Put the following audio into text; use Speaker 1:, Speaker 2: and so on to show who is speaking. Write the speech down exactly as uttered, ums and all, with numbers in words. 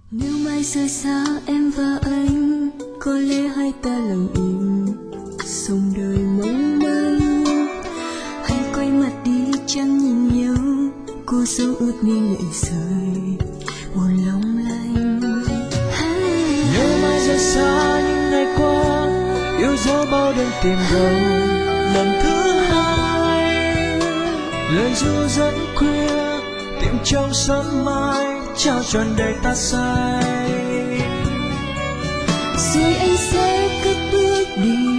Speaker 1: Nếu mai rời xa em và anh, có lẽ hai ta lặng im sống đời mong manh. Hãy quay mặt đi chẳng nhìn nhau, cô dâu ướt mi lệ rơi buồn long lanh.
Speaker 2: Nếu mai rời xa những ngày qua, yêu dấu bao đêm tìm đâu lần thứ hai. Lời ru dẫn khuya tìm trong sớm mai, trao trọn đời ta say.
Speaker 1: Rồi anh sẽ cất bước đi